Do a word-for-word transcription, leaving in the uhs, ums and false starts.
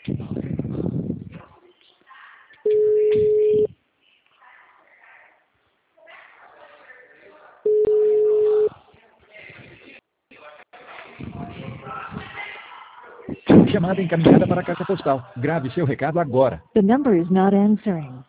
Chamada encaminhada para a caixa postal. Grave seu recado agora. The number is not answering.